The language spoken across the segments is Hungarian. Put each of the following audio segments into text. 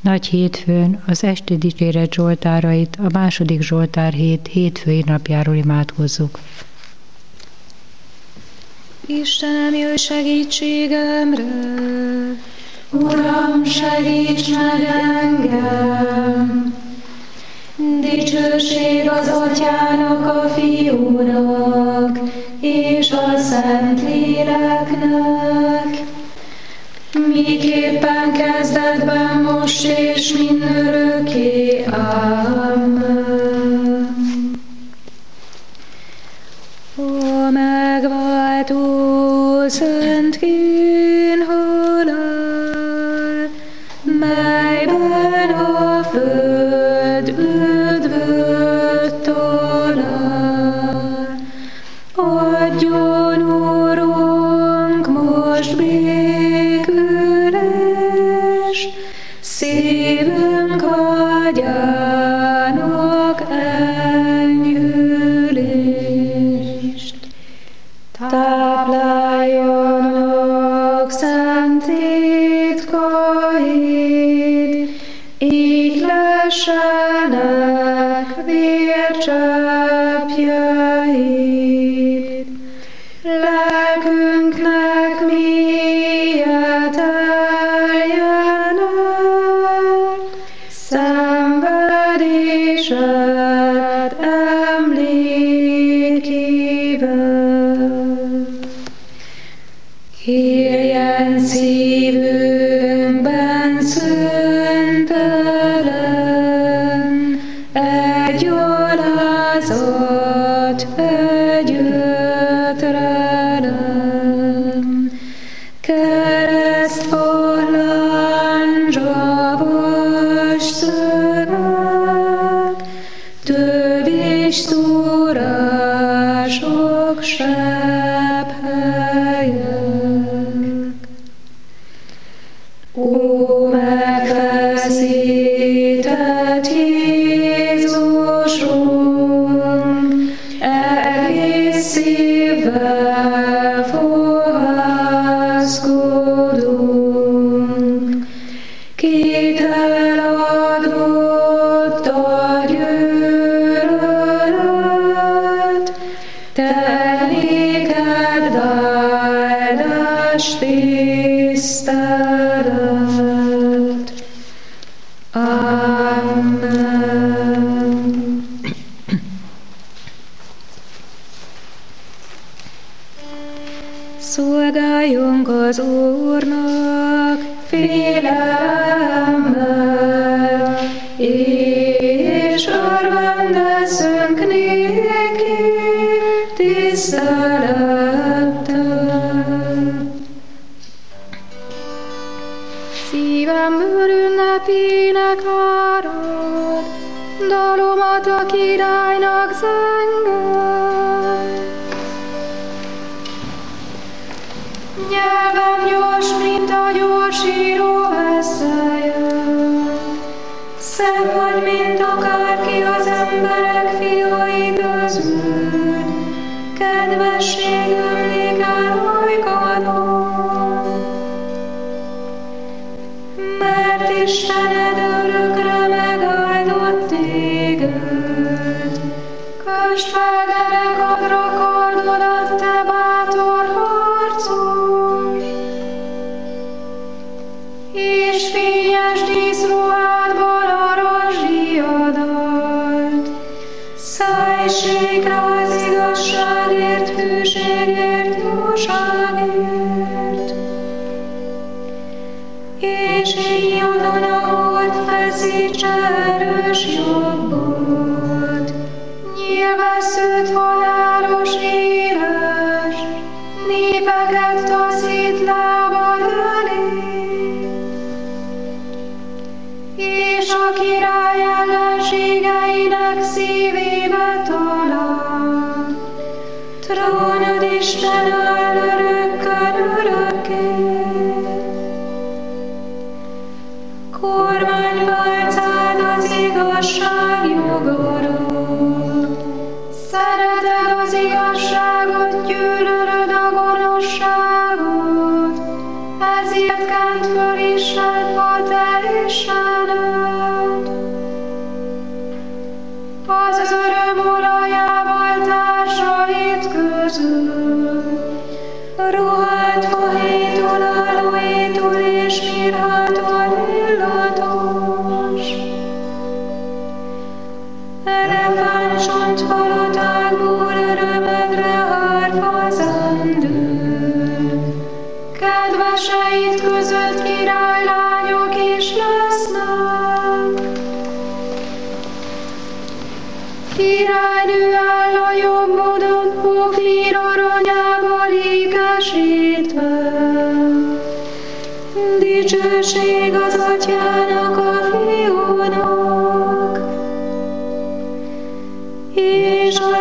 Nagy hétfőn az esti dicséret zsoltárait a második Zsoltár hét hétfői napjáról imádkozzuk. Istenem, jöjj segítségemre! Uram, segíts meg engem! Dicsőség az Atyának, a Fiúnak és a Szentléleknek, miképpen kezdetben, most és mindörökké. Amen. A megváltó szent kínhalál, melyben a föld üdvöt talál, adjon Urunk most békülést, szívünk vágyának enyhülést. Tápláljanak szent titkaid, így lessenek vércseppjeid. Lelkünknek mélyet eljenek, szenvedésed emlékével. Éljen szívünkben szüntelen egy alázat, egy ötrelem. Keresztpallánzsa vas szöveg, tövés szórások sebb helyek. Ó, megfeszített Jézusunk, egész szívvel fohászkodunk, kit eladott a gyűlölet, te néked áldás, tisztelet. Amen. Szolgáljunk az Úrnak félelemmel, és örvendezzünk néki tisztelettel. Szívemből ünnepének árad, dalomat a királynak zengel. Nyelvem gyors, mint a gyorsíró vesszelje, szebb vagy, mint akárki az emberek fiai közül, kedvességem néked hajkadom. Mert Istened örökre megáldott téged, kösd fel derekadra kardodat, te bátor harcos, és fényes díszruhádban a zsiadat. Szállj sékre az igazságért, hűségért, jóságért, és íjadon a hold feszítse erős jobbot. Nyilvesszőt halálos éles, népeket taszít lábad elé, és a király ellenségeinek szívébe talál. Trónod Isten áll örökkön örökké, kormánypálcád az igazság jogara. Szereted az igazságot, gyűlölöd a gonoszságot, ezért kent föl Isten te Istened. Az öröm olajával társait közül, ruhát fahétól, aloétól és mirhától illatos. Elefántcsont palotákból örömedre hárfa zendül. Kedveseid között királylányok is lesznek. Királynő áll a jobbodon, Ofír aranyával ékesítve. Dicsőség az Atyának, a Fiúnak, és a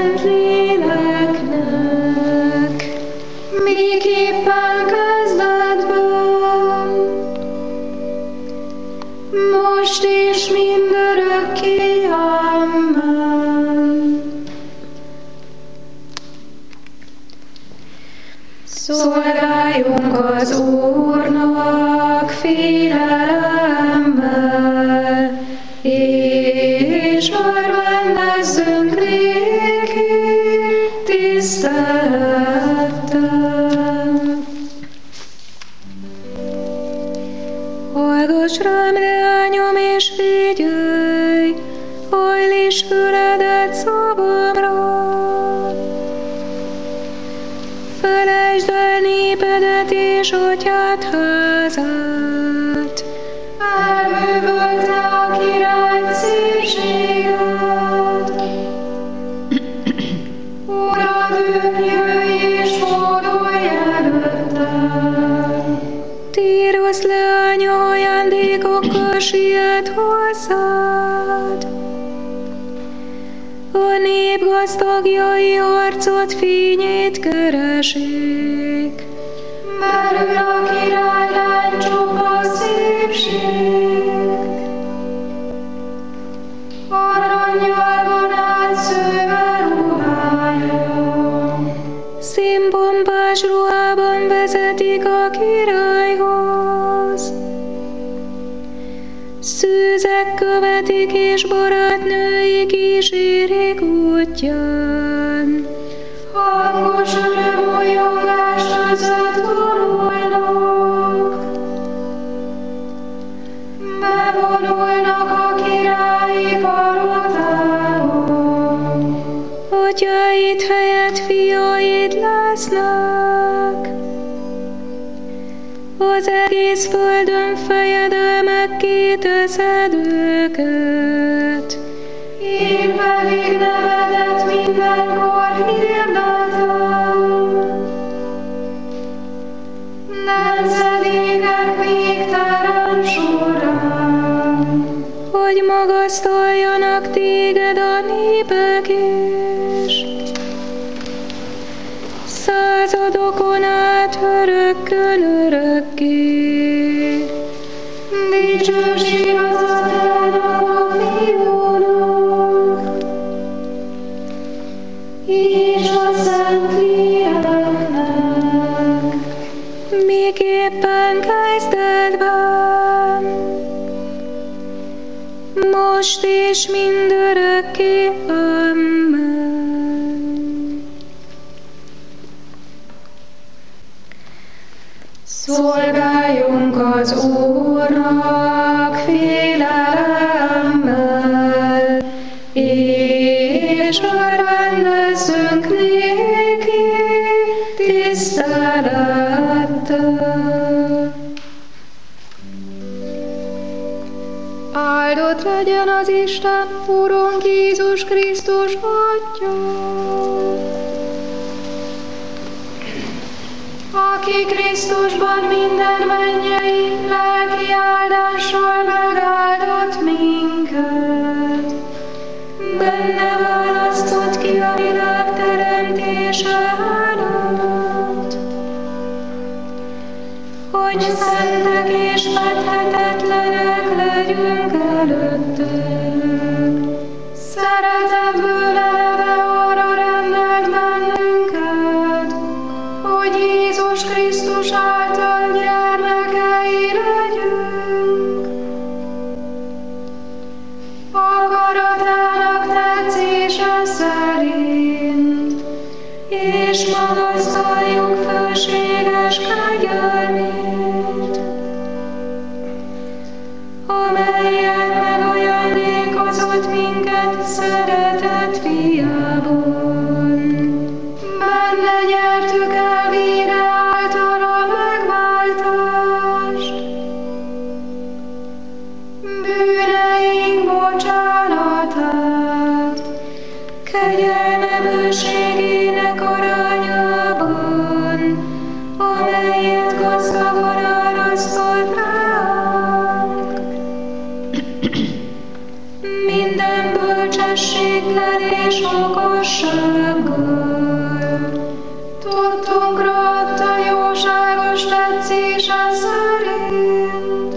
Szentléleknek, miképpen kezdetben, most és mindörökké. Amen. Szolgáljunk az Úrnak félelemmel, és örvendezzünk néki tisztelettel. Hallgass rám, leányom, és figyelj, hajlíts füledet szavamra. Felejtsd el népedet és atyád házát. Elbűvölte a király szépséget. Urad, jöjj és fordulj előttem. Tírosz leánya ajándékokkal siet hozzád. A nép gazdagjai arcod fényét keresik. Belül a királylány csupa szépség. Arannyal van átszőve ruhája. Színpompás ruhában vezetik a királyhoz. Szűzek követik, és barátnői kísérik útján. Hangos örömújongás között vonulnak. Bevonulnak a királyi palotába. Atyáid helyett fiaid lesznek. Az egész földön fejedelmekké teszed őket. Én pedig nevedet mindenkor hirdetem. Nemzedékek végtelen során, hogy magasztaljanak téged a népek is. Századokon át örökkön örökké. Dicsőség az Atyának, a Fiúnak, és a Szentléleknek, miképpen kezdetben, most és mindörökké. Amen. Szolgáljunk az Úrnak félelemmel, és örvendezzünk néki tisztelettel. Áldott legyen az Isten, Urunk Jézus Krisztus Atya, aki Krisztusban minden mennyei lelki áldással megáldott minket. Benne választott ki a világ teremtése előtt, hogy szentek és fethetetlenek legyünk előttek. Szeretetből eleve arra rendelt bennünket, hogy Jézus Krisztus által gyermekei legyünk. és magasztaljuk fölséges kegyelmét, amelyen megajándékozott minket szeretett fiában. Benne nyertük el vére által a megváltást, bűneink bocsánatát, kegyelme bőségének arányában, amelyet gazdagon árasztott ránk. Minden bölcsességgel és okossággal tudtunkra adta jóságos tetszése szerint,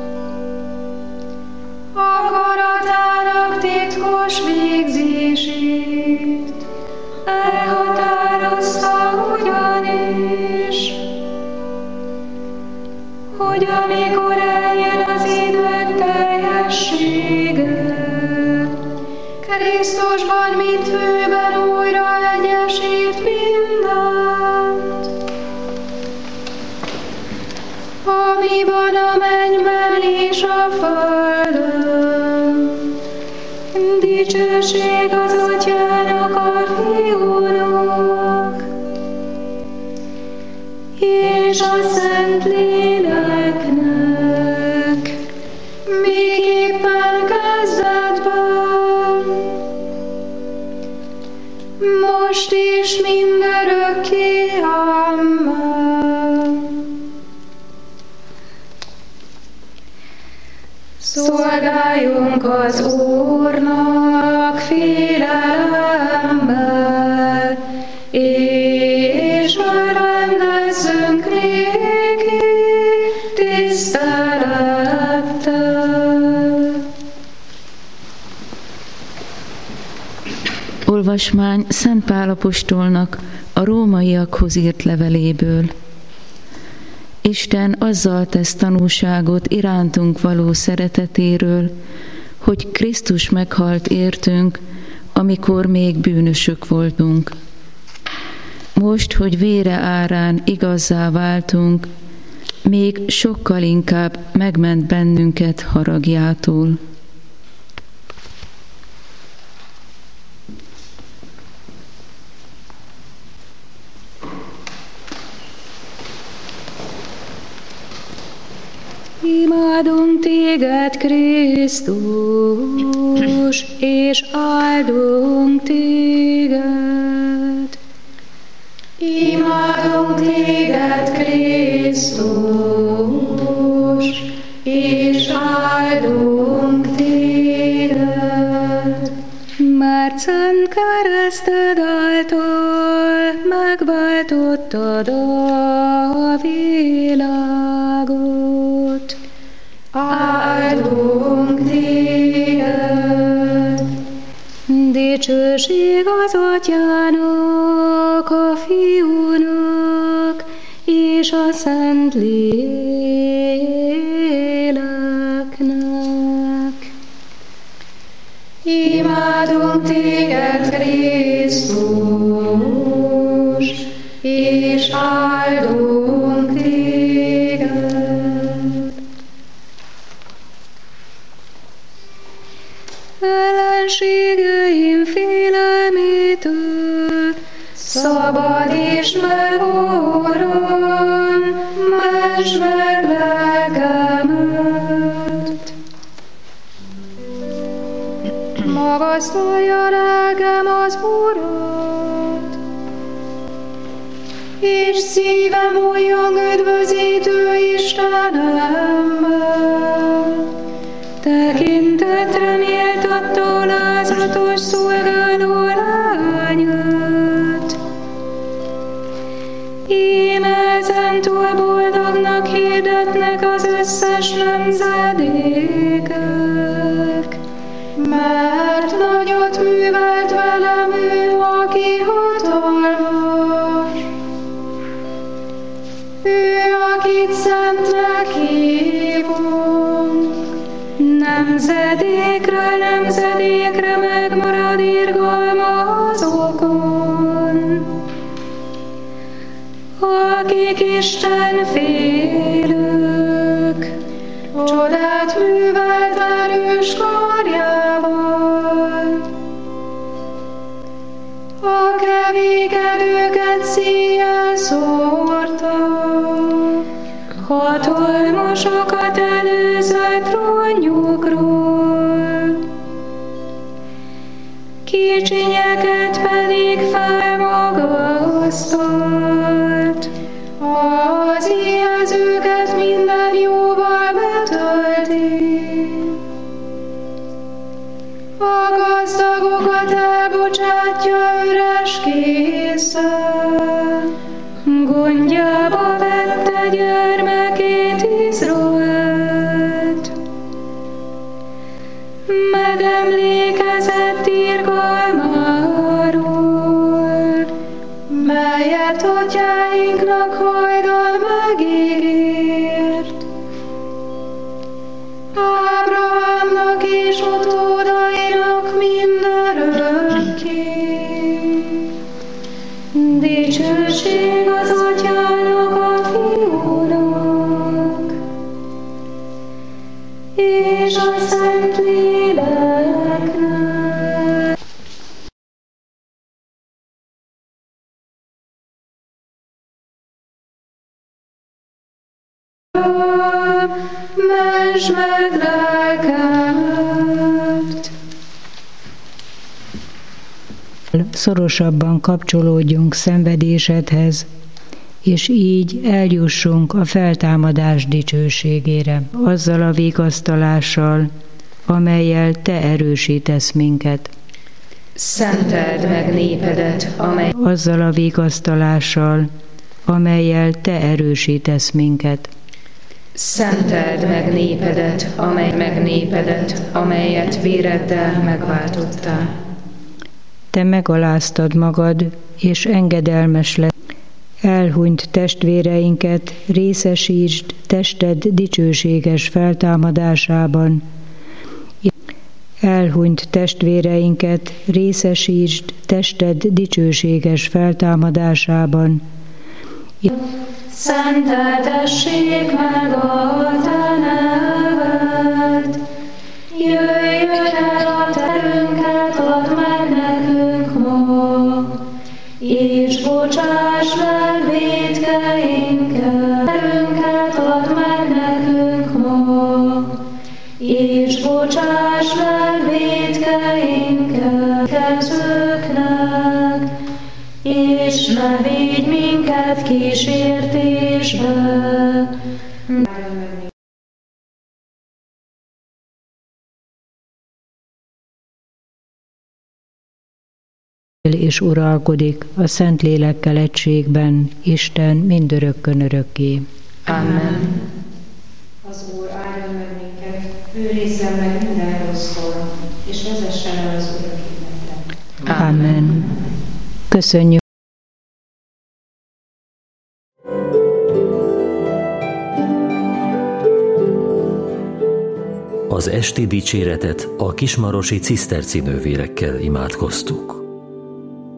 akaratának titkos végzését elhatározta ugyanis, hogy amikor eljön az idők teljessége, Krisztusban mint főben újra egyesít mindent, ami van a mennyben és a földön. Dicsőség az Atyának, a Fiúnak és a Szentléleknek, miképpen kezdetben, most is mindörökké. Amen. Szolgáljunk az Úrnak félelemmel, és örvendezzünk néki tisztelettel. Olvasmány Szent Pál apostolnak a rómaiakhoz írt leveléből. Isten azzal tesz tanúságot irántunk való szeretetéről, hogy Krisztus meghalt értünk, amikor még bűnösök voltunk. Most, hogy vére árán igazzá váltunk, még sokkal inkább megment bennünket haragjától. Imádunk téged, Krisztus, és áldunk téged. Imádunk téged, Krisztus, és áldunk téged. Mert szent kereszted által megváltottad a világot. Áldunk téged. Dicsőség az Atyának, a Fiúnak és a Szentléleknek. Imádunk téged, Krisztus, és áldunk téged. Ellenségeim félelmétől szabadíts meg, Uram, ments meg lelkemet. Magasztalja lelkem az Urat, és szívem újjong üdvözítő Istenemmel. Tekintetre méltatta alázatos szolgáló lányát. Íme ezentúl boldognak hirdetnek az összes nemzedékek, mert nagyot művelt velem ő, aki hatalmas. Ő, akit szentnek hívunk, nemzedékről nemzedékre megmarad irgalma azokon, akik Isten félők, csodát művelt erős karjával. A kevékedőket szíjjel szórta, hatalmasokat előzött trónjukról, kicsinyeket pedig felmagasztalt, az éhezőket minden jóval betölti, a gazdagokat elbocsátja üres kézzel, gondjába vette gyermekét Izraelt. Megemlékezett irgalmáról, melyet atyáinknak hajdan megígért. Ábrahámnak és utódainak mindörökké. Dicsőség az atyának, a fiúnak, és a Szentléleknek. Mentsd meg lelkemet! Szorosabban kapcsolódjunk szenvedésedhez, és így eljussunk a feltámadás dicsőségére, azzal a vigasztalással, amellyel te erősítesz minket. Szenteld meg népedet, amely Azzal a vigasztalással, amellyel te erősítesz minket. Szenteld meg népedet, amelyet véreddel megváltottál. Te megaláztad magad, és engedelmes lett. Elhunyt testvéreinket részesítsd tested dicsőséges feltámadásában. Elhunyt testvéreinket részesítsd tested dicsőséges feltámadásában. Szenteltessék meg a te neved, jöjjön el a terünket, add meg nekünk ma, és bocsáss meg vétkeinket. Terünket add meg nekünk ma, és bocsáss meg vétkeinket kezőknek, és ne vigy minket kísértésbe. És uralkodik a Szentlélekkel egységben, Isten mindörökkön örökké. Amen. Az Úr áldjon meg minket, őrizzen meg minden rossztól, és vezessen el az örök életre. Amen. Köszönjük. Az esti dicséretet a kismarosi ciszterci nővérekkel imádkoztuk.